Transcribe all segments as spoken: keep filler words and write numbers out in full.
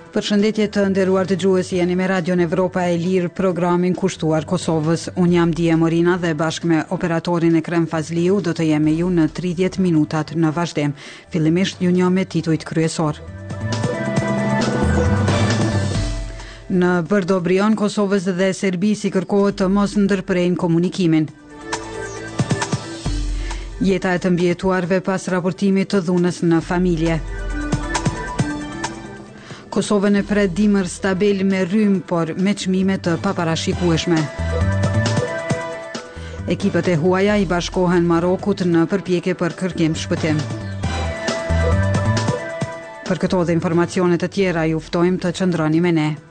Përshëndetje të nderuar dëgjues, jeni me Radion Evropa e Lirë, programin kushtuar Kosovës. Unë jam Dia Morina dhe bashkë me operatorin Ekrem Fazliu do të jem me ju në tridhjetë minutat në vazhdim. Fillimisht ju njoh me titujt kryesor. Në Brdo-Brion, Kosovës dhe Serbisë i kërkohet të mos ndërprejnë komunikimin. Jeta e të mbjetuarve pas raportimit të dhunës në familje. Kosovën e pret dimër stabil me rrym, por me çmime të paparashikueshme. Ekipet e huaja i bashkohen Marokut në përpjekje për kërkim shpëtim. Për këto dhe informacione të tjera ju ftojmë të qëndroni me ne.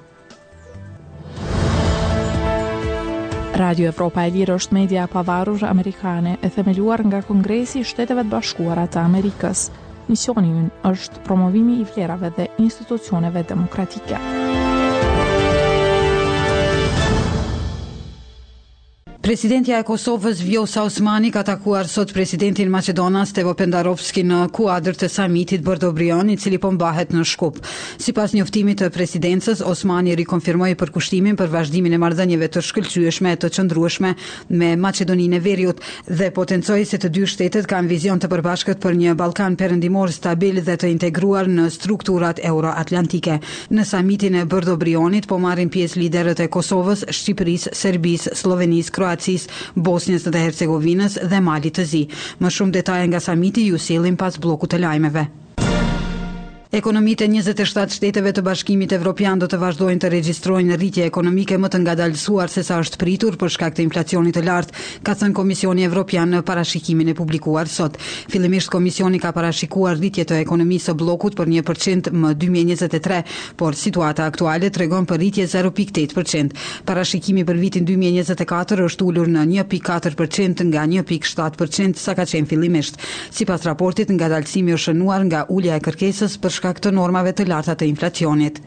Radio Evropa e Lirë është media e pavarur amerikane e themeluar nga Kongresi i Shteteve të Bashkuara të Amerikës. Misioni ynë është promovimi i vlerave dhe institucioneve demokratike. Presidentja e Kosovës Vjosa Osmani ka takuar sot presidentin Maqedonas Stevo Pendarovski në kuadër të samitit Brdo-Brion, i cili po mbahet në Shkup. Sipas njoftimit të presidencës, Osmani rikonfirmoi përkushtimin për vazhdimin e marrëdhënieve të shkëlqyeshme të qëndrueshme me Maqedoninë e Veriut dhe potencoi se të dy shtetet kanë vizion të përbashkët për një Ballkan perëndimor stabil dhe të integruar në strukturat euroatlantike. Në samitin e Brdo-Brionit po marrin pjesë liderët e Kosovës, Shqipërisë, Serbisë, Slovenisë, Kroacisë, Bosnjës dhe Hercegovinës dhe Malit të Zi. Më shumë detaje nga samiti ju sjellim pas bllokut të lajmeve. Ekonomitë e njëzet e shtatë shteteve të Bashkimit Evropian do të vazhdojnë të regjistrojnë rritje ekonomike më të ngadalësuar se sa është pritur për shkak të inflacionit të lartë, ka thënë Komisioni Evropian në parashikimin e publikuar sot. Fillimisht Komisioni ka parashikuar rritje të ekonomisë së bllokut për një përqind më dy mijë e njëzet e tre, por situata aktuale tregon për rritje zero pikë tetë përqind. Parashikimi për vitin dy mijë e njëzet e katër është ulur në një pikë katër përqind nga një pikë shtatë përqind sa ka qenë fillimisht. Sipas raportit, ngadalësimi është shënuar nga ulja e kërkesës për shkak të normave të larta të inflacionit.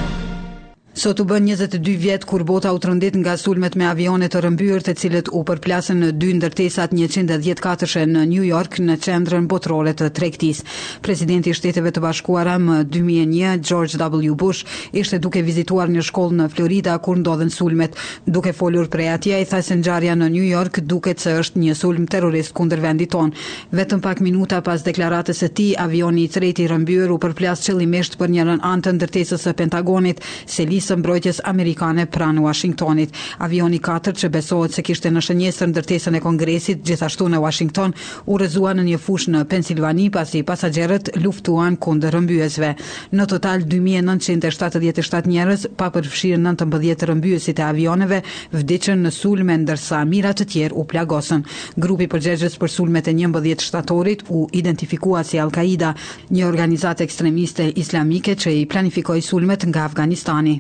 Sot u bën njëzet e dy vjet kur bota u trëndit nga sulmet me avione të rëmbyer, të cilët u përplasën në dy ndërtesat njëqind e dhjetë katërshe në New York, në qendrën botërore të tregtisë. Presidenti i Shteteve të Bashkuara më dy mijë e një, George W. Bush, ishte duke vizituar një shkollë në Florida kur ndodhen sulmet. Duke folur prej atje, i tha se ngjarja në New York duket se është një sulm terrorist kundër vendit ton. Vetëm pak minuta pas deklaratës së tij, avioni i tretë i rëmbyer u përplas qëllimisht për një anë të ndërtesës së Pentagonit, se së mbrojtjes amerikane pranë Washingtonit. Avioni katër, që besohet se kishte në shënjesër ndërtesën e Kongresit, gjithashtu në Washington, u rrëzua në një fushë në Pensilvani pasi pasagerët luftuan kundër rrëmbyesve. Në total dy mijë e nëntëqind e shtatëdhjetë e shtatë njerëz, pa përfshirë nëntëmbëdhjetë rrëmbyesit e avioneve, vdiqën në sulme ndërsa mijëra të tjerë u plagosën. Grupi përgjegjës për sulmet e njëmbëdhjetë shtatorit u identifikua si Al-Qaida, një organizatë ekstremiste islamike që i planifikoi sulmet nga Afganistani.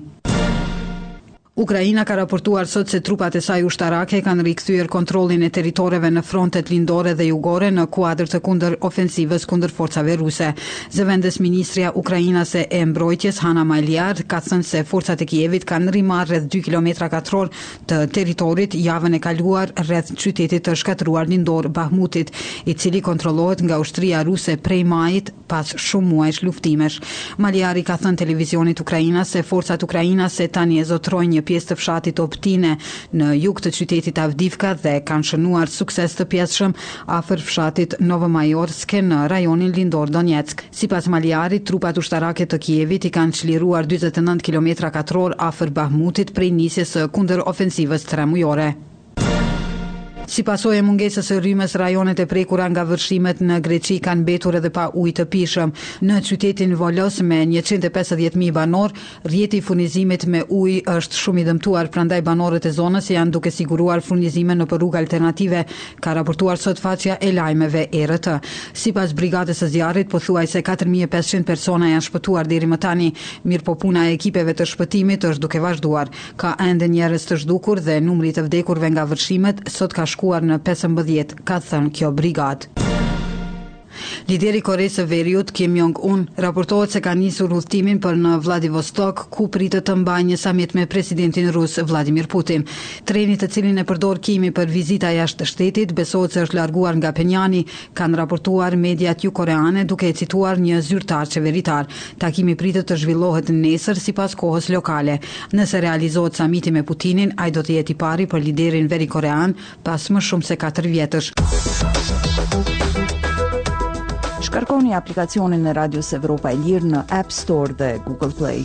Ukraina ka raportuar sot se trupat e saj ushtarake kanë rikthyer kontrollin e territoreve në frontet lindore dhe jugore në kuadër të kundër ofensivës kundër forcave ruse. Zëvendësministria ukrainase e mbrojtjes Hanna Maliar ka thënë se forcat e Kievit kanë rrimarrë rreth dy kilometra katror të territorit javën e kaluar rreth qytetit të shkatëruar lindor Bahmutit, i cili kontrollohet nga ushtria ruse prej majit pas shumë muajsh luftimesh. Maliari ka thënë televizionit ukrainas se forcat ukrainase tani e zotrojnë një pjesë të fshatit Optine në jug të qytetit Avdivka dhe kanë shënuar sukses të pjesshëm afër fshatit Novomajorsk në rajonin lindor Donetsk. Sipas Maliarit, trupat ushtarake të Kievit i kanë çliruar dyzet e nëntë kilometra katror afër Bahmutit prej nisjes së kundër ofensivës tremujore. Si pasojë e mungesës së rrymës, rajonet e prekura nga vërshimet në Greqi kanë mbetur edhe pa ujë të pishëm. Në qytetin Volos me njëqind e pesëdhjetë mijë banor, rrjeti i furnizimit me ujë është shumë i dëmtuar, prandaj banorët e zonës janë duke siguruar furnizime në rrugë alternative, ka raportuar sot faqja e lajmeve E R T. Sipas brigadës së zjarrit, pothuajse katër mijë e pesëqind persona janë shpëtuar deri më tani, mirëpo puna e ekipeve të shpëtimit është duke vazhduar. Ka ende njerëz të zhdukur dhe numri i të vdekurve nga vërshimet sot ka shkuar në pesëmbëdhjetë, ka thënë kjo brigadë. Lideri i Koreas së Veriut, Kim Jong-un, raportohet se ka nisur udhëtimin për në Vladivostok, ku pritet të mbajë një samit me presidentin rus Vladimir Putin. Treni të cilin e përdor Kimi për vizita jashtë shtetit besohet se është larguar nga Penjani, kanë raportuar mediat jugokoreane duke e cituar një zyrtar qeveritar. Takimi pritet të zhvillohet nesër sipas kohës lokale. Nëse realizohet samiti me Putinin, ai do të jetë i pari për liderin verikorean pas më shumë se katër vjetësh. Shkarkoni aplikacionin e Radios Evropa e Lirë në App Store dhe Google Play.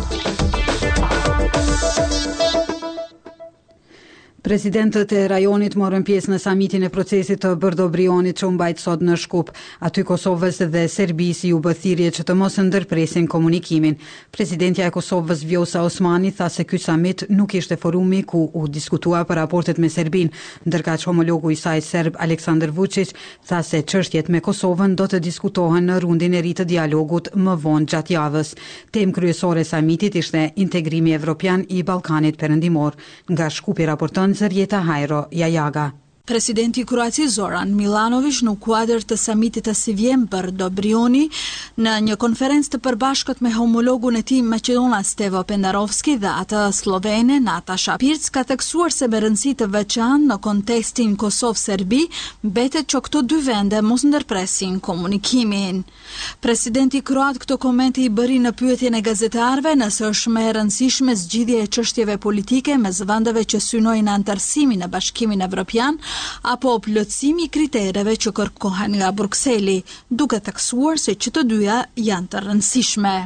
Presidentët e rajonit morën pjesë në samitin e procesit të Bërdobrionit që u mbajt sot në Shkup. Aty Kosovës dhe Serbisë ju bë thirrje që të mos ndërpresin komunikimin. Presidentja e Kosovës Vjosa Osmani tha se ky samit nuk ishte forumi ku u diskutua për raportet me Serbinë, ndërkaq homologu i saj serb Aleksandar Vučić tha se çështjet me Kosovën do të diskutohen në rundin e ri të dialogut më vonë gjatë javës. Temë kryesore e samitit ishte integrimi evropian i Ballkanit Perëndimor. Nga Shkupi raporton Zërjeta Hajro Jajaga. Presidenti i Kroacisë Zoran Milanović në kuadër të samitit të Sivjen për Dobrioni në një konferencë të përbashkët me homologun e tij Maqedona Stevo Pendarovski dhe atë slovene Nataša Pirc ka theksuar se me rëndësi të veçantë në kontekstin Kosovë-Serbi mbetet që këto dy vende mos ndërpresin komunikimin. Presidenti kroat këto komente i bëri në pyetjen e gazetarëve nëse është më e rëndësishme zgjidhja e çështjeve politike mes vendeve që synojnë antarësimin në Bashkimin Evropian apo plotësimi i kritereve që kërkohen nga Brukseli, duke theksuar se që të dyja janë të rëndësishme.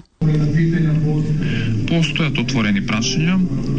Postoje otvoreni praćenja,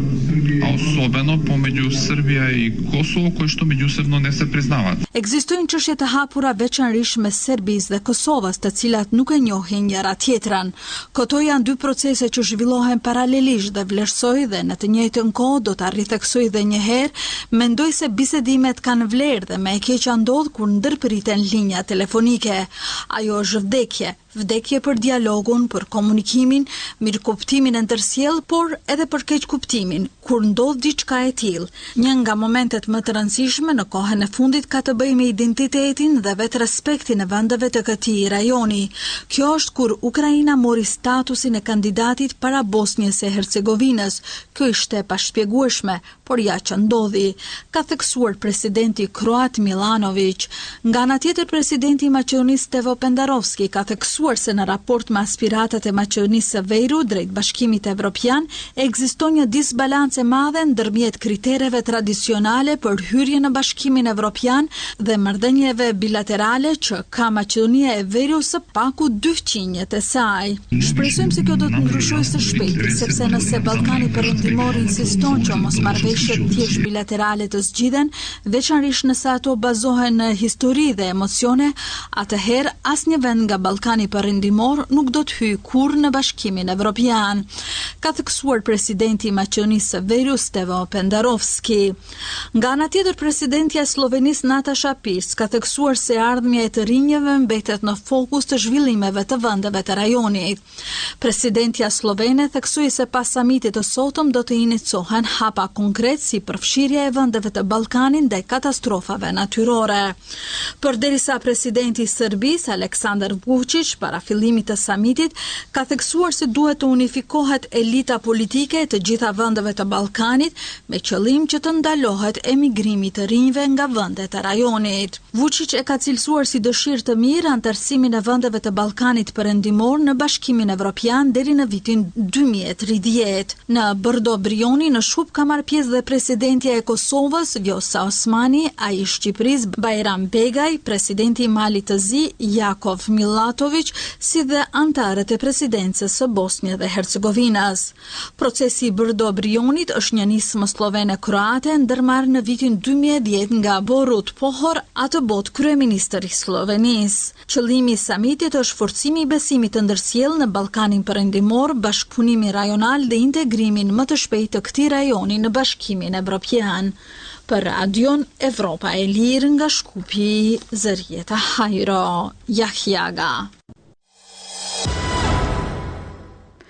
a osobeno pomêđu Serbia i Kosovo koje što međusobno ne se priznavat. Ekzistojnë çështje të hapura veçanërisht mes Serbisë dhe Kosovës, të cilat nuk e njohin njëra tjetrën. Këto janë dy procese që zhvillohen paralelisht dhe vlerësoj dhe në të njëjtën kohë do ta ritheksoj edhe një herë, mendoj se bisedimet kanë vlerë dhe më e keqja ndodh kur ndërpriten linja telefonike. Ajo është vdekje. Vdekje për dialogun, për komunikimin, mirëkuptimin e ndërsjellë, por edhe për keqkuptimin, kur ndodh diçka e tillë. Një nga momentet më të rëndësishme në kohën e fundit ka të bëjë me identitetin dhe vetë respektin e vendeve të këtij rajoni. Kjo është kur Ukraina mori statusin e kandidatit para Bosnjës e Hercegovinës. Kjo ishte e pashpjegueshme, por ja që ndodhi, ka theksuar presidenti kroat Milanović. Nga ana tjetër, presidenti i Maqedonisë Stevo Pendarovski ka theksuar se në raport me aspiratat e Maqedonisë së Veriut drejt Bashkimit Evropian ekziston një disbalancë e madhe ndërmjet kritereve tradicionale për hyrje në Bashkimin Evropian dhe marrëdhënieve bilaterale që ka Maqedonia e Veriut së paku dy fqinjet e saj. Shpresojmë se kjo do të ndryshojë së shpejti, sepse nëse Ballkani Perëndimor insiston që mosmarrëveshjet thjesht bilaterale të zgjidhen, veçanërisht nëse ato bazohen në histori dhe emocione, atëherë asnjë vend nga Ballkani Perëndimor nuk do të hyjë kurrë në Bashkimin Evropian, ka theksuar presidenti i Maqedonisë së Veriut Stevo Pendarovski. Nga ana tjetër, presidentja e Slovenisë Nataša Pirc ka theksuar se ardhmja e të rinjeve mbetet në fokus të zhvillimeve të vendeve të rajonit. Presidentja slovene theksoi se pas samitit të sotëm do të inicohen hapa konkret si përfshirja e vendeve të Ballkanit ndaj katastrofave natyrore. Përderisa presidenti i Serbisë Aleksandar Vučić para fillimit të samitit ka theksuar se duhet të unifikohet elita politike e të gjitha vendeve të Ballkanit me qëllim që të ndalohet emigrimi të rinjve nga vendet e rajonit. Vučić e ka cilësuar si dëshirë të mirë antarësimin e vendeve të Ballkanit Perëndimor në Bashkimin Evropian deri në vitin dy mijë e tridhjetë. Në Brdo Brioni në Shkup ka marrë pjesë dhe presidentja e Kosovës Vjosa Osmani, ai i Shqipërisë Bajram Begaj, presidenti i Malit të Zi Jakov Milatović, si dhe antarët e presidencës së Bosnjës dhe Hercegovinës. Procesi i Brdo Brionit është një nismë slovene kroate ndërmarrë në vitin dy mijë e dhjetë nga Borut Pahor, atë botë kryeministër i Slovenisë. Qëllimi i samitit është forcimi i besimit të ndërsjellë në Ballkanin Perëndimor, bashkëpunimi rajonal dhe integrimin më të shpejtë të këtij rajoni në Bashkimin Evropian. Për Radion Evropa e Lirë nga Shkupi, Zërjeta Hajro Jajaga.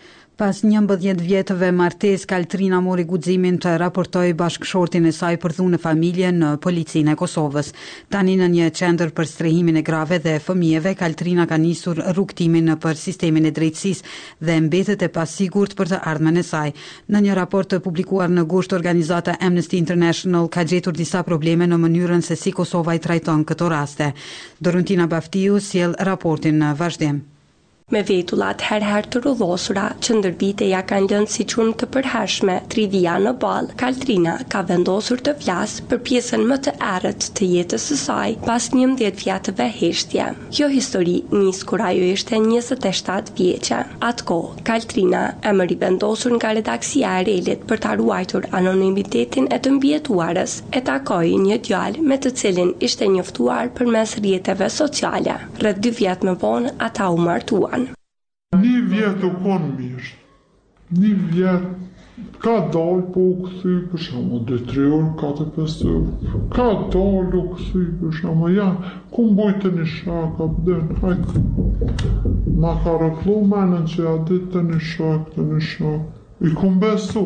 Pas njëmbëdhjetë vjetëve martesë, Kaltrina mori guximin të raportojë bashkëshortin e saj për dhunë në familje në policinë e Kosovës. Tani në një qendër për strehimin e grave dhe fëmijëve, Kaltrina ka nisur rrugtimin për sistemin e drejtësisë dhe mbetet e pasigurt për të ardhmen e saj. Në një raport të publikuar në gusht, organizata Amnesty International ka gjetur disa probleme në mënyrën se si Kosova i trajton këto raste. Dorontina Baftiu sjell raportin në vazhdim. Me vetullat herher të rrodhosura që ndër vite ja kanë lënë si çunë të përhershme trivia në ballë, Kaltrina ka vendosur të flasë për pjesën më të errët të jetës së saj pas njëmbëdhjetë vjetëve heshtje. Kjo histori nis kur ajo ishte njëzet e shtatë vjeçe. Atkohë, Kaltrina e më rivendosur nga redaksia e Relit për ta ruajtur anonimitetin e të mbijetuarës, e takoi një djalë me të cilin ishte njoftuar përmes rrjeteve sociale. Rreth dy vjet më vonë ata u martuan. Një vjetë u konë mirë, një vjetë ka dalë po u këthy për shumë, dhe tre orë, katë pesë orë, ka dalë u këthy për shumë, ja, ku mbojtë një shaka, pëdën, hajtë, ma ka rëklu menën që ja ditë të një shak, të një shak, i ku mbesu.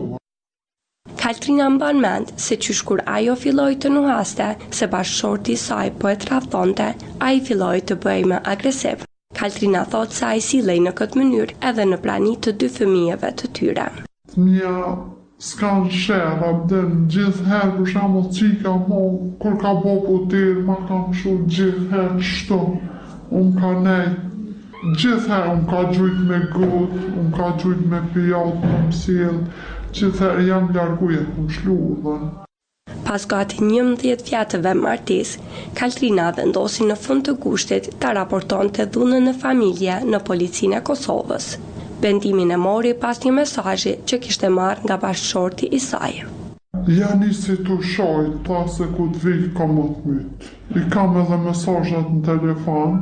Kaltrina mban mend se qysh kur ajo filloi të nuhaste se bashkëshorti i saj po e tradhtonte, ai filloi të bëhej më agresiv. Kaltrina thot se ai sillej në këtë mënyrë edhe në prani të dy fëmijëve të tyre. Një s'kan shërë, abden, gjithëherë për shembull qika mo, kur ka bo putir, ma kam shu gjithëherë shtu, unë ka nejt, gjithëherë unë ka gjujt me gut, unë ka gjujt me pijat, me mësil, gjithëherë jam larguje ku shlu, dhe. Pas gati njëmbëdhjetë vjetëve martesë, Kaltrina vendosi në fund të gushtit ta raportonte dhunën në familje në policinë e Kosovës. Vendimin e mori pas një mesazhi që kishte marrë nga bashkëshorti i saj. Ja nisi të shoj, ta se ku të vijë ka më të mytë. I kam edhe mesazhet në telefon,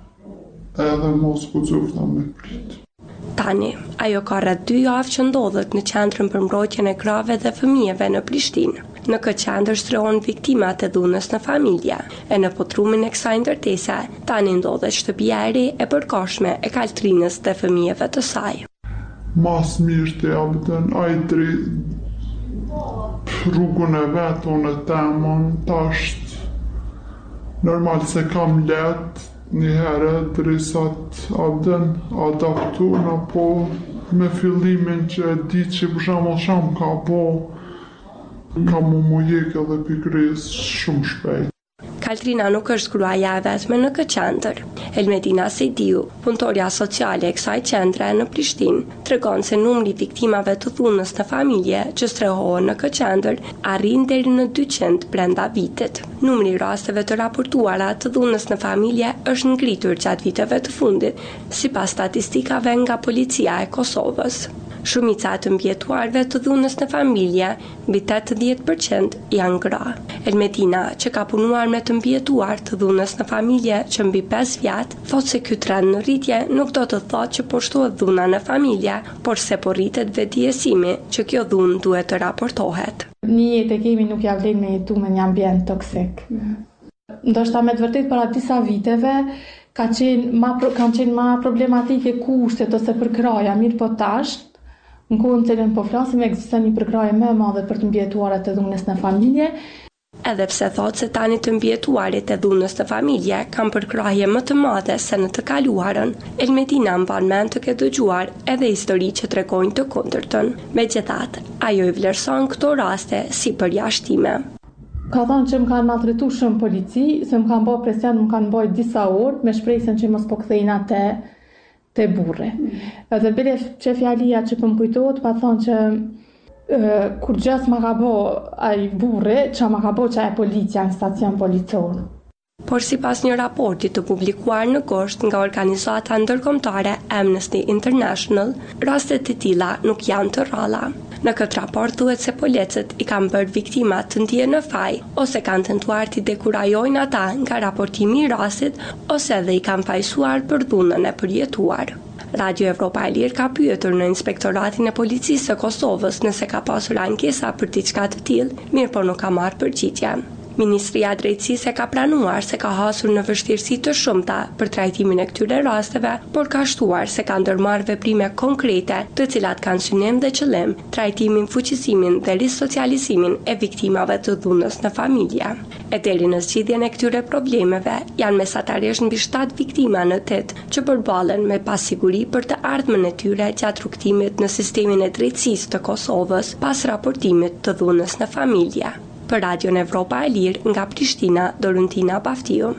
edhe mos ku zufta me prit. Tani, ajo ka rreth dy javë që ndodhet në qendrën për mbrojtjen e grave dhe fëmijëve në Prishtinë. Në këtë qendër shtrohen viktimat e dhunës në familje, e në potrumin e kësaj ndërtese, tani ndodhet shtëpia e re e përkohshme e Kaltrinës dhe fëmijëve të saj. Mas mirë të abden, a i tri rrugën e vetë, unë e temon, tasht, normal se kam letë, një herë drisat abden adaptu në po me fillimin që e di që për shumë sham ka po, ka mu mujek edhe pikris shumë shpejt. Kaltrina nuk është gruaja e vetme në këtë qendër. Elmedina Sejdiu, punëtorja sociale e kësaj qendre në Prishtinë, tregon se numri i viktimave të dhunës në familje që strehohen në këtë qendër arrin deri në dyqind brenda vitit. Numri i rasteve të raportuara të dhunës në familje është ngritur gjatë viteve të fundit, sipas statistikave nga policia e Kosovës. Shumica e të mbjetuarve të dhunës në familje, mbi tetëdhjetë përqind janë gra. Elmedina, që ka punuar me të mbjetuar të dhunës në familje që mbi pesë vjet, thotë se ky trend në rritje nuk do të thotë që po shtohet dhuna në familje, por se po rritet vetëdijësimi që kjo dhunë duhet të raportohet. Një jetë e kemi nuk ja vlen me jetu me një ambient toksik. Ndoshta me të vërtet para disa viteve ka qenë ma, kanë qenë ma problematike kushtet ose përkraja, mirë po tash, në kohën cilën po flasim, ekziston një përkraje më e madhe për të mbjetuarit e dhunës në familje. Edhe pse thotë se tani të mbjetuarit e dhunës në familje kanë përkraje më të madhe se në të kaluarën, Elmedina mban mend të ketë dëgjuar edhe histori që tregojnë të kundërtën. Megjithatë, ajo i vlerëson këto raste si përjashtime. Ka thënë që më kanë maltretuar shumë polici, se më kanë bërë presion, më kanë bërë disa orë me shpresën që mos po kthejnë atë te burre. Edhe bile që fjalia që për më kujtojt, pa thonë që e, kur gjës ma ka bo ai burre, që ma ka bo që ai policia në stacion policor. Por si pas një raporti të publikuar në gosht nga organizata ndërkombëtare Amnesty International, rastet të tilla nuk janë të rralla. Në këtë raport thuhet se policët i kanë bërë viktimat të ndjerë në faj, ose kanë tentuar t'i dekurajojnë ata nga raportimi i rastit, ose edhe i kanë fajsuar për dhunën e përjetuar. Radio Evropa e Lirë ka pyetur në Inspektoratin e Policisë së Kosovës nëse ka pasur ankesa për diçka të tillë, mirë po nuk ka marrë përgjigje. Ministria e Drejtësisë e ka pranuar se ka hasur në vështirësi të shumta për trajtimin e këtyre rasteve, por ka shtuar se ka ndërmarrë veprime konkrete, të cilat kanë synim dhe qëllim trajtimin, fuqisimin dhe risocializimin e viktimave të dhunës në familje. E deri në zgjidhjen e këtyre problemeve, janë mesatarisht mbi shtatë viktima në tet që përballen me pasiguri për të ardhmen e tyre gjatë rrugtimit në sistemin e drejtësisë të Kosovës pas raportimit të dhunës në familje. Për Radion Evropa e Lirë nga Prishtina, Doruntina Baftiu.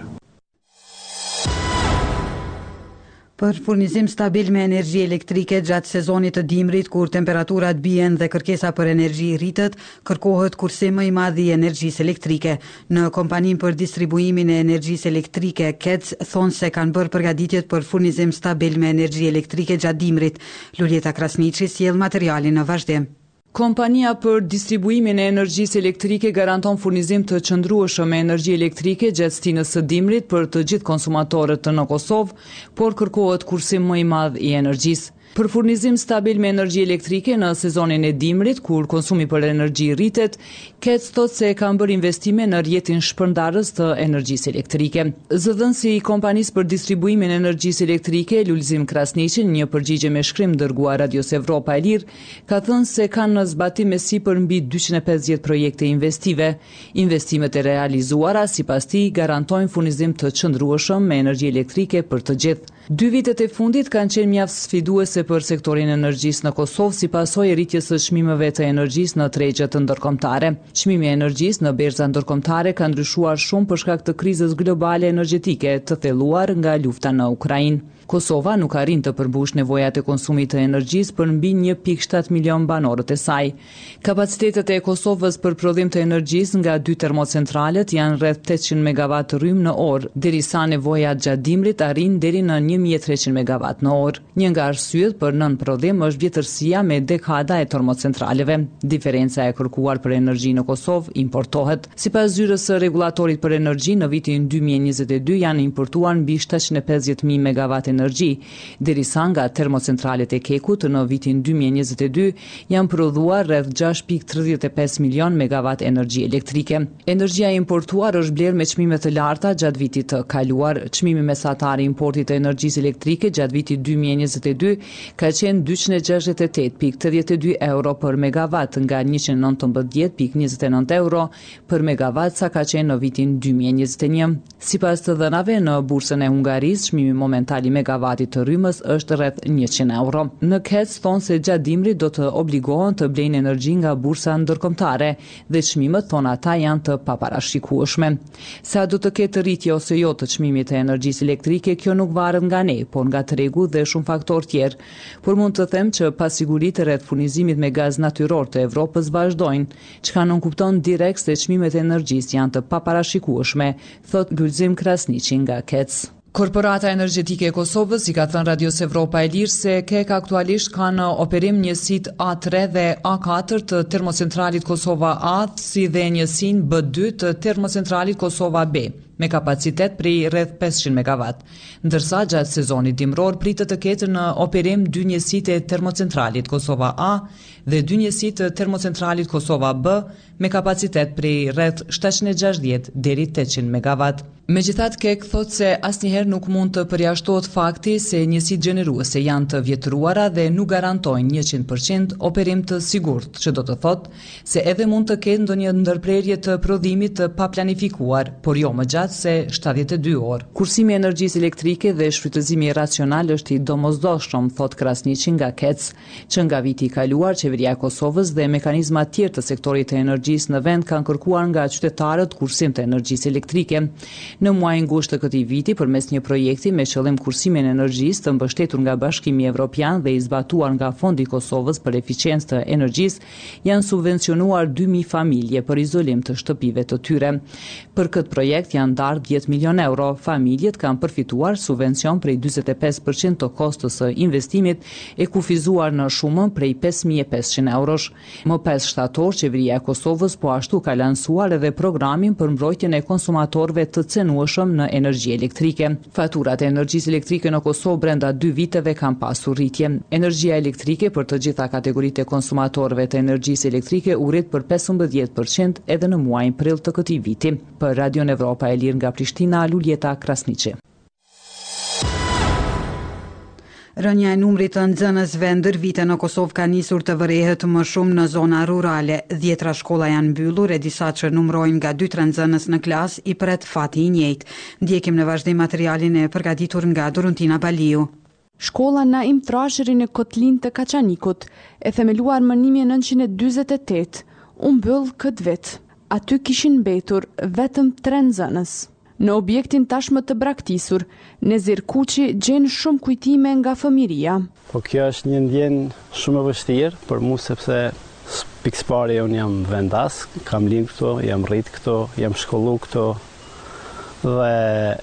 Për furnizim stabil me energji elektrike gjatë sezonit të dimrit, kur temperaturat bien dhe kërkesa për energji rritet, kërkohet kursim më i madh i energjisë elektrike. Në kompaninë për distribuimin e energjisë elektrike, K E D S thonë se kanë bërë përgatitjet për furnizim stabil me energji elektrike gjatë dimrit. Luljeta Krasniqi sjell materialin në vazhdim. Kompania për distribuimin e energjisë elektrike garanton furnizim të qëndrueshëm me energji elektrike gjatë stinës së dimrit për të gjithë konsumatorët në Kosovë, por kërkohet kursim më i madh i energjisë. Për furnizim stabil me energji elektrike në sezonin e dimrit, kur konsumi për energji rritet, K E D S thot se kanë bërë investime në rrjetin shpërndarës të energjisë elektrike. Zëdhënësi i kompanisë për distribuimin e energjisë elektrike, Lulzim Krasniqi, një përgjigje me shkrim dërguar Radios Evropa e Lirë, ka thënë se kanë në zbatim me sipër mbi dyqind e pesëdhjetë projekte investive. Investimet e realizuara, sipas tij, garantojnë furnizim të qëndrueshëm me energji elektrike për të gjithë. Dy vitet e fundit kanë qenë mjaft sfiduese për sektorin e energjisë në Kosovë si pasojë e rritjes së çmimeve të energjisë në tregjet ndërkombëtare. Çmimi i energjisë në berza ndërkombëtare ka ndryshuar shumë për shkak të krizës globale energjetike të thelluar nga lufta në Ukrainë. Kosova nuk arrin të përmbush nevojat e konsumit të energjisë për mbi një pikë shtatë milion banorët e saj. Kapacitetet e Kosovës për prodhim të energjisë nga dy termocentralet janë rreth tetëqind megawatt rrymë në orë, derisa nevoja gjatë dimrit arrin deri në një mijë e treqind megawatt në orë. Një nga arsyet për nën prodhim është vjetërsia me dekada e termocentraleve. Diferenca e kërkuar për energji në Kosovë importohet. Sipas zyrës së rregullatorit për energji, në vitin dy mijë e njëzet e dy janë importuar mbi shtatëqind e pesëdhjetë mijë megawatt energji, derisa nga termocentralet e Kekut në vitin dy mijë e njëzet e dy janë prodhuar rreth gjashtë pikë tridhjetë e pesë milion megawatt energji elektrike. Energjia importuar është blerë me çmime të larta gjatë vitit të kaluar. Çmimi mesatar i importit të energjisë elektrike gjatë vitit dy mijë e njëzet e dy ka qenë dyqind e gjashtëdhjetë e tetë pikë tridhjetë e dy euro për megawatt nga njëqind e nëntëmbëdhjetë pikë njëzet e nëntë euro për megawatt sa ka qenë në vitin dy mijë e njëzet e një. Sipas të dhënave në bursën e Hungarisë, çmimi momental i megavatit të rrymës është rreth njëqind euro. Në K E D S thonë se gjatë dimrit do të obligohen të blejnë energji nga bursa ndërkombëtare dhe çmimet thonë ata janë të paparashikueshme. Sa do të ketë rritje ose jo të çmimit të energjisë elektrike, kjo nuk varet nga ne, por nga tregu dhe shumë faktorë tjerë. Por mund të them që pasiguritë rreth furnizimit me gaz natyror të Evropës vazhdojnë, çka nënkupton direkt se çmimet e energjisë janë të paparashikueshme, thot Lulzim Krasniqi nga K E D S. Korporata energjetike e Kosovës i ka thënë Radios Evropa e Lirë se K E K aktualisht ka në operim njësitë A tre dhe A katër të termocentralit Kosova A, si dhe njësinë B dy të termocentralit Kosova B, me kapacitet prej rreth pesëqind megawatt, ndërsa gjatë sezonit dimror pritet të ketë në operim dy njësitë e termocentralit Kosova A dhe dy njësitë të termocentralit Kosova B me kapacitet prej rreth shtatëqind e gjashtëdhjetë deri tetëqind megawatt. Megjithatë, K E K thot se asnjëherë nuk mund të përjashtohet fakti se njësitë gjeneruese janë të vjetëruara dhe nuk garantojnë njëqind përqind operim të sigurt, që do të thotë se edhe mund të ketë ndonjë ndërprerje të prodhimit të paplanifikuar, por jo më gjatë se shtatëdhjetë e dy orë. Kursimi i energjisë elektrike dhe shfrytëzimi racional është i domosdoshëm, thot Krasniqi nga K E D S, që nga viti i kaluar qeveria e Kosovës dhe mekanizma të tjerë të sektorit të energjisë në vend kanë kërkuar nga qytetarët kursim të energjisë elektrike. Në muajin gusht të këtij viti, përmes një projekti me qëllim kursimin e energjisë të mbështetur nga Bashkimi Evropian dhe i zbatuar nga Fondi i Kosovës për eficiencë të energjisë, janë subvencionuar dy mijë familje për izolim të shtëpive të tyre. Për këtë projekt janë ndarë dhjetë milion euro. Familjet kanë përfituar subvencion prej njëzet e pesë përqind të kostës së investimit e kufizuar në shumën prej pesë mijë e pesëqind eurosh. Më pesë shtator, qeveria e Kosovës po ashtu ka lansuar edhe programin për mbrojtjen e konsumatorëve të cenueshëm në energji elektrike. Faturat e energjisë elektrike në Kosovë brenda dy viteve kanë pasur rritje. Energjia elektrike për të gjitha kategoritë e konsumatorëve të energjisë elektrike u rrit për pesëmbëdhjetë përqind edhe në muajin prill të këtij viti. Për Radio Evropa e Lirë nga Prishtina, Luljeta Krasniqi. Rënja e numrit të nxënësve ndër vite në Kosovë ka nisur të vërehet më shumë në zona rurale. Dhjetra shkolla janë mbyllur e disa që numrojnë nga dy tre nxënës në klas i pret fati i njëjtë. Ndjekim në vazhdim materialin e përgatitur nga Doruntina Baliu. Shkolla Naim Trashëri në Kotlin të Kaçanikut, e themeluar më një mijë e nëntëqind e dyzet e tetë, u mbyll këtë vit. Aty kishin mbetur vetëm tre nxënës. Në objektin tashmë të braktisur, Nezir Kuqi gjen shumë kujtime nga fëmiria. Po kjo është një ndjenjë shumë e vështirë për mua sepse pikëpari unë jam vendas, kam lind këtu, jam rrit këtu, jam shkollu këtu dhe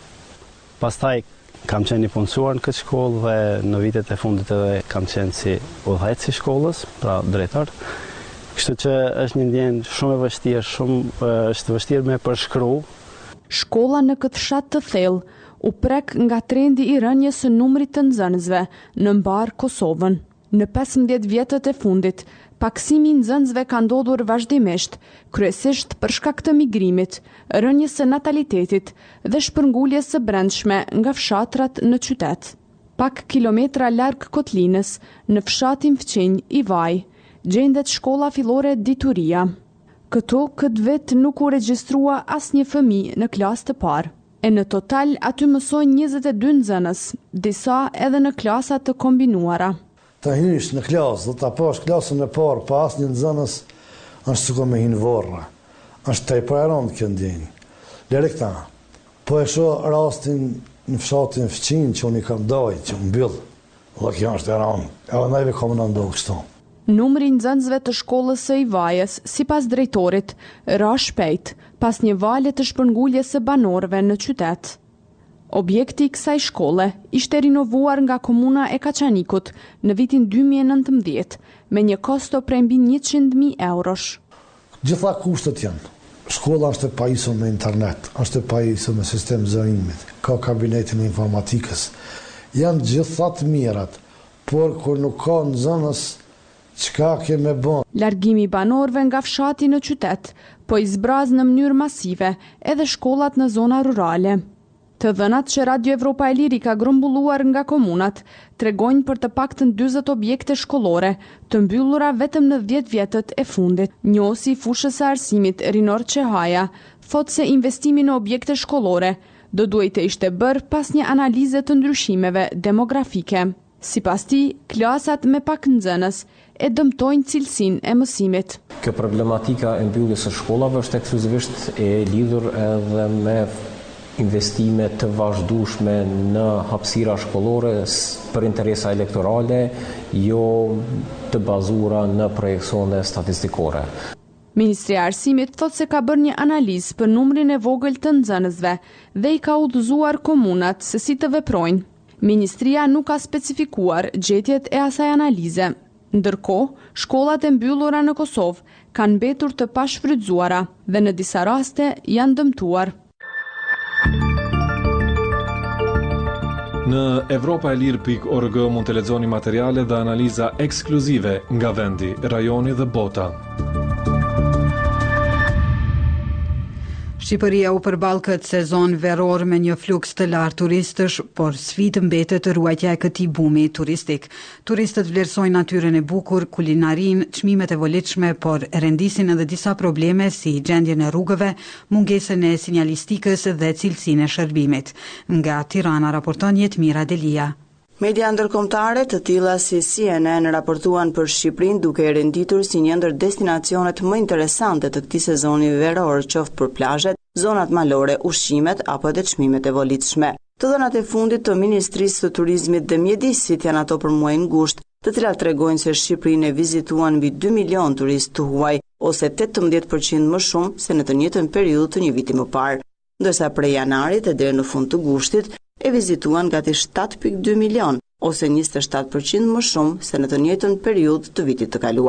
pastaj kam qenë i punësuar në këtë shkollë dhe në vitet e fundit edhe kam qenë si udhëheqës i shkollës, pra drejtor. Kështu që është një ndjenjë shumë e vështirë, shumë është vështirë me përshkruar. Shkolla në këtë fshat të thellë u prek nga trendi i rënjes së numrit të nxënësve në mbar Kosovën. Në pesëmbëdhjetë vjetët e fundit, paksimi i nxënësve ka ndodhur vazhdimisht, kryesisht për shkak të migrimit, rënjes së natalitetit dhe shpërnguljes së brendshme nga fshatrat në qytet. Pak kilometra larg Kotlinës, në fshatin Fqinj i Vaj, gjendet shkolla fillore Dituria. Këtu këtë vit nuk u regjistrua asnjë fëmijë në klasë të parë. E në total aty mësojnë njëzet e dy nxënës, disa edhe në klasa të kombinuara. Ta hysh në klasë, do ta pash klasën e parë pa asnjë nxënës, është sikur me hinë vorra. Është tepër e rëndë kjo ndjenjë. Lere këta. Po e shoh rastin në fshatin Fqinj që unë i kam dajë, që mbyll. Dhe kjo është e rëndë. Edhe neve kam në ndohë kështu. Numri i nxënësve të shkollës së Ivajës, sipas drejtorit, ra shpejt pas një vale të shpërnguljes së banorëve në qytet. Objekti i kësaj shkolle ishte rinovuar nga komuna e Kaçanikut në vitin dy mijë e nëntëmbëdhjetë me një kosto prej mbi njëqind mijë eurosh. Gjitha kushtet janë. Shkolla është e pajisur me internet, është e pajisur me sistem zërimit, ka kabinetin e informatikës. Janë gjitha të mirat, por kur nuk ka nxënës, çka kemë bën? Largimi i banorëve nga fshati në qytet, po i zbraz në mënyrë masive edhe shkollat në zona rurale. Të dhënat që Radio Evropa e Liri ka grumbulluar nga komunat tregojnë për të paktën dyzet objekte shkollore, të mbyllura vetëm në dhjetë vjetët e fundit. Njohësi i fushës së arsimit Rinor Çehaja thotë se investimi në objekte shkollore do duhet të ishte bërë pas një analize të ndryshimeve demografike. Sipas tij, klasat me pak nxënës e dëmtojnë cilësinë e mësimit. Kjo problematika e mbylljes së shkollave është ekskluzivisht e lidhur edhe me investime të vazhdueshme në hapësira shkollore për interesa elektorale, jo të bazuara në projekcione statistikore. Ministria e Arsimit thotë se ka bërë një analizë për numrin e vogël të nxënësve dhe i ka udhëzuar komunat se si të veprojnë. Ministria nuk ka specifikuar gjetjet e asaj analize. Ndërkohë, shkollat e mbyllura në Kosovë kanë mbetur të pashfrytzuara dhe në disa raste janë dëmtuar. Në evropa e lirë pikë org mund të lexoni materiale dhe analiza ekskluzive nga vendi, rajoni dhe bota. Shqipëria u përball këtë sezon veror me një fluks të lartë turistësh, por sfidë mbetet ruajtja e këtij bumi turistik. Turistët vlerësojnë natyrën e bukur, kulinarin, çmimet e volitshme, por rendisin edhe disa probleme si gjendjen e rrugëve, mungesën e sinjalistikës dhe cilësinë e shërbimit. Nga Tirana raporton Jetmira Delia. Media ndërkombëtare të tilla si C N N raportuan për Shqipërinë duke e renditur si një ndër destinacionet më interesante të këtij sezoni veror, qoftë për plazhet, zonat malore, ushqimet apo edhe çmimet e volitshme. Të dhënat e fundit të Ministrisë të Turizmit dhe Mjedisit janë ato për muajin gusht, të cilat tregojnë se Shqipërinë e vizituan mbi dy milion turistë të huaj, ose tetëmbëdhjetë përqind më shumë se në të njëjtën periudhë të një viti më parë, ndërsa prej janarit e deri në fund të gushtit e vizituan gati shtatë pikë dy milion, ose njëzet e shtatë përqind më shumë se në të njëjtën periudhë të vitit të kaluar.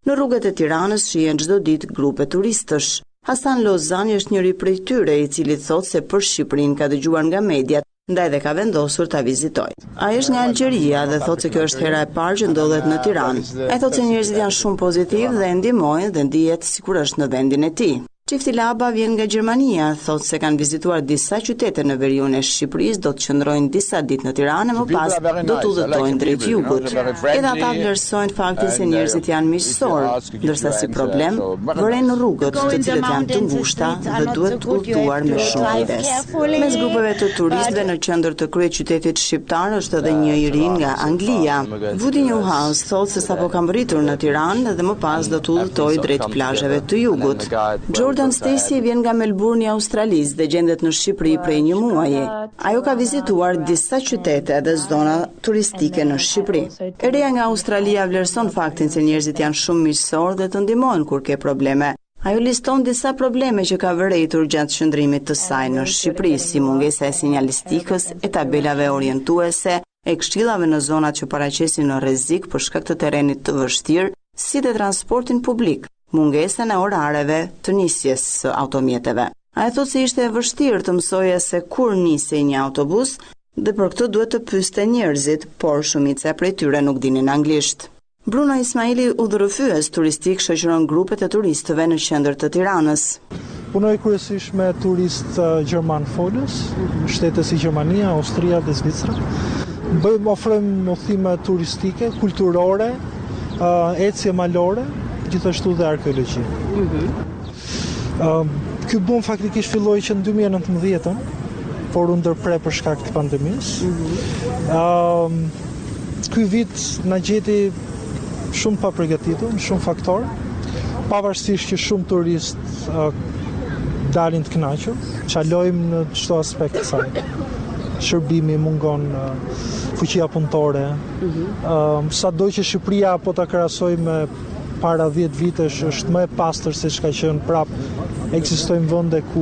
Në rrugët e Tiranës shihen çdo ditë grupe turistësh. Hasan Lozani është njëri prej tyre i cili thotë se për Shqipërinë ka dëgjuar nga mediat, ndaj dhe ka vendosur ta vizitojë. Ai është nga Algjeria dhe thotë se kjo është hera e parë që ndodhet në Tiranë. Ai thotë se njerëzit janë shumë pozitiv dhe e ndihmojnë dhe ndihet sikur është në vendin e tij. Çifti Laba vjen nga Gjermania, thotë se kanë vizituar disa qytete në veriun e Shqipërisë, do të qëndrojnë disa ditë në Tiranë, më pas do të udhëtojnë drejt jugut. Edhe ata vlerësojnë faktin se njerëzit janë miqësor, ndërsa si problem vëren rrugët, të cilët janë të ngushta dhe duhet udhëtuar me shumë kujdes. Mes grupeve të turistëve në qendër të kryeqytetit shqiptar është edhe një i ri nga Anglia. Woody Newhouse thotë se sapo ka mbërritur në Tiranë dhe më pas do të udhëtojë drejt plazheve të jugut. Jordan Stacy vjen nga Melbourne i Australisë dhe gjendet në Shqipëri prej një muaji. Ajo ka vizituar disa qytete dhe zona turistike në Shqipëri. E reja nga Australia vlerëson faktin se njerëzit janë shumë miqësor dhe të ndihmojnë kur ke probleme. Ajo liston disa probleme që ka vërejtur gjatë qëndrimit të saj në Shqipëri, si mungesa e sinjalistikës, e tabelave orientuese, e këshillave në zonat që paraqesin në rrezik për shkak të terrenit të vështirë, si dhe transportin publik. Mungesën e orareve të nisjes së automjeteve. Ai thotë se ishte e vështirë të mësoje se kur nisej një autobus dhe për këtë duhet të pyeste njerëzit, por shumica prej tyre nuk dinin anglisht. Bruno Ismaili, udhërrëfyes turistik, shoqëron grupet e turistëve në qendër të Tiranës. Punoj kryesisht me turistë gjerman folës, shtete si Gjermania, Austria dhe Zvicra. Bëjmë ofrojmë udhëtime turistike, kulturore, ecje malore, gjithashtu dhe arkeologji. Mm-hmm. Ky bum faktikisht filloi që në dy mijë e nëntëmbëdhjetë, por u ndërpre për shkak të pandemisë. Mm-hmm. Uh, ky vit na gjeti shumë pa përgatitur, në shumë faktorë, pavarësisht që shumë turistë uh, dalin të kënaqur, çalojmë në çdo aspekt të saj. Shërbimi mungon, uh, fuqia punëtore. Mm-hmm. Uh, sado që Shqipëria po ta krahasoj me para dhjetë vitesh është më e pastër se çka qenë prap. Ekzistojnë vende ku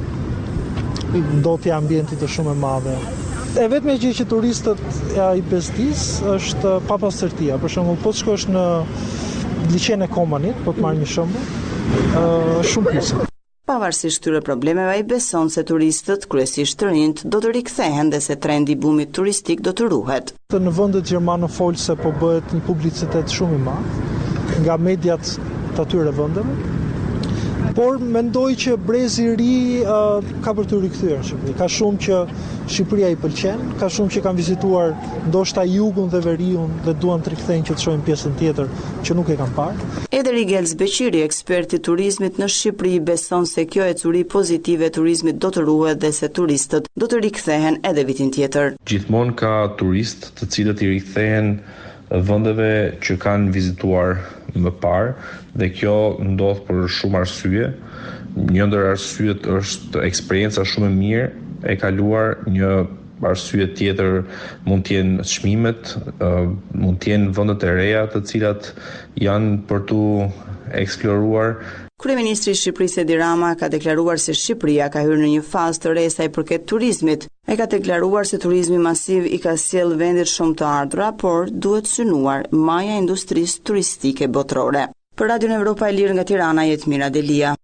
ndotja e ambientit është shumë e madhe. E vetmja gjë që turistët ja, i bezdis është papastërtia. Për shembull, po të shkosh në liçen e Komanit, po të marr një shembull, është shumë pjesë. Pavarësisht këtyre problemeve, ai beson se turistët, kryesisht të rinjt, do të rikthehen dhe se trendi i bumit turistik do të ruhet. Në vendet gjermanofolse po bëhet një publicitet shumë i madh nga mediat të atyre vendeve, por mendoj që brezi i ri uh, ka për të rikthyer Shqipëri. Ka shumë që Shqipëria i pëlqen, ka shumë që kanë vizituar ndoshta jugun dhe veriun dhe duan të rikthejnë që të shohin pjesën tjetër që nuk e kanë parë. Ederi Gels Beqiri, ekspert i turizmit në Shqipëri, beson se kjo ecuri pozitive e turizmit do të ruhet dhe se turistët do të rikthehen edhe vitin tjetër. Gjithmonë ka turistë të cilët i rikthehen vendeve që kanë vizituar më parë dhe kjo ndodh për shumë arsye. Një ndër arsyet është eksperjenca shumë e mirë e kaluar, një arsye tjetër mund të jenë çmimet, mund të jenë vendet e reja të cilat janë për tu eksploruar. Kryeministri i Shqipërisë Edi Rama ka deklaruar se Shqipëria ka hyrë në një fazë të re sa i përket turizmit. Ai ka deklaruar se turizmi masiv i ka sjellë vendit shumë të ardhura, por duhet synuar maja e industrisë turistike botërore. Për Radion Evropa e Lirë nga Tirana, Jetmira Delia.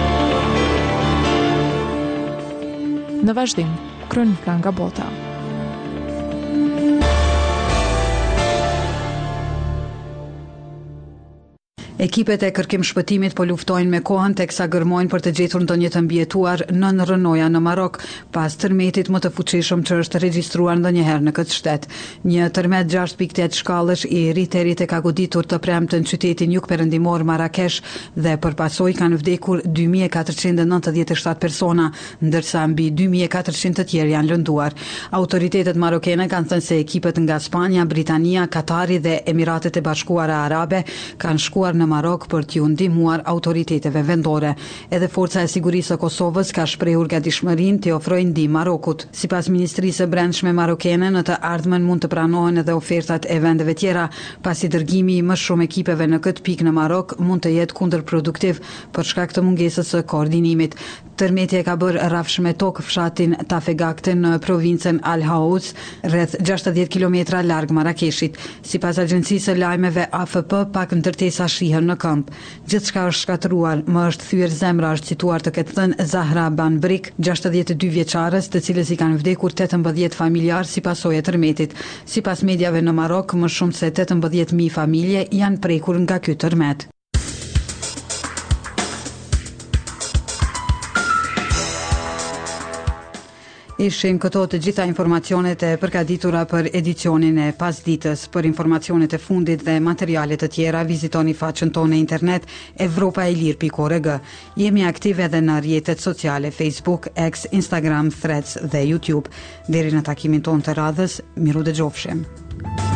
Në vazhdim, kronika nga bota. Ekipet e kërkim shpëtimit po luftojnë me kohën teksa gërmojnë për të gjetur ndonjë të mbijetuar nën rënoja në Marok, pas tërmetit më të fuqishëm që është regjistruar ndonjëherë në këtë shtet. Një tërmet gjashtë pikë tetë shkallësh i rriterit e ka goditur të premten qytetin jugperëndimor Marrakesh dhe përpasoj kanë vdekur dy mijë e katërqind e nëntëdhjetë e shtatë persona, ndërsa mbi dy mijë e katërqind të tjerë janë lënduar. Autoritetet marokene kanë thënë se ekipet nga Spanja, Britania, Katari dhe Emiratet e Bashkuara Arabe kanë shkuar në Marok për t'ju ndihmuar autoriteteve vendore. Edhe Forca e Sigurisë së Kosovës ka shprehur gatishmërinë të ofrojë ndihmë Marokut. Sipas Ministrisë së Brendshme marokene, në të ardhmen mund të pranohen edhe ofertat e vendeve tjera, pasi dërgimi i më shumë ekipeve në këtë pikë në Marok mund të jetë kundërproduktiv për shkak të mungesës së koordinimit. Tërmeti e ka bërë rrafsh me tokë fshatin Tafegakte në provincën Al Haouz, rreth gjashtëdhjetë kilometra larg Marrakeshit. Sipas agjencisë së lajmeve A F P, pak ndërtesa shihen kthyer në këmbë. Gjithçka është shkatëruar, më është thyer zemra, është cituar të ketë thënë Zahra Banbrik, gjashtëdhjetë e dy vjeçares, të cilës i kanë vdekur tetëmbëdhjetë familjar si pasojë e tërmetit. Sipas mediave në Marok, më shumë se tetëmbëdhjetë mijë familje janë prekur nga ky tërmet. Ishim këto të gjitha informacionet e përgatitura për edicionin e pasditës. Për informacionet e fundit dhe materialet të tjera, vizitoni faqen tonë internet evropa e lirë pikë org. Jemi aktive edhe në rrjetet sociale Facebook, X, Instagram, Threads dhe YouTube. Deri në takimin tonë të radhës, miru dëgjofshim.